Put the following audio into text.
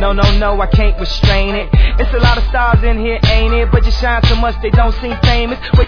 No, I can't restrain it. It's a lot of stars in here, ain't it? But you shine so much they don't seem famous.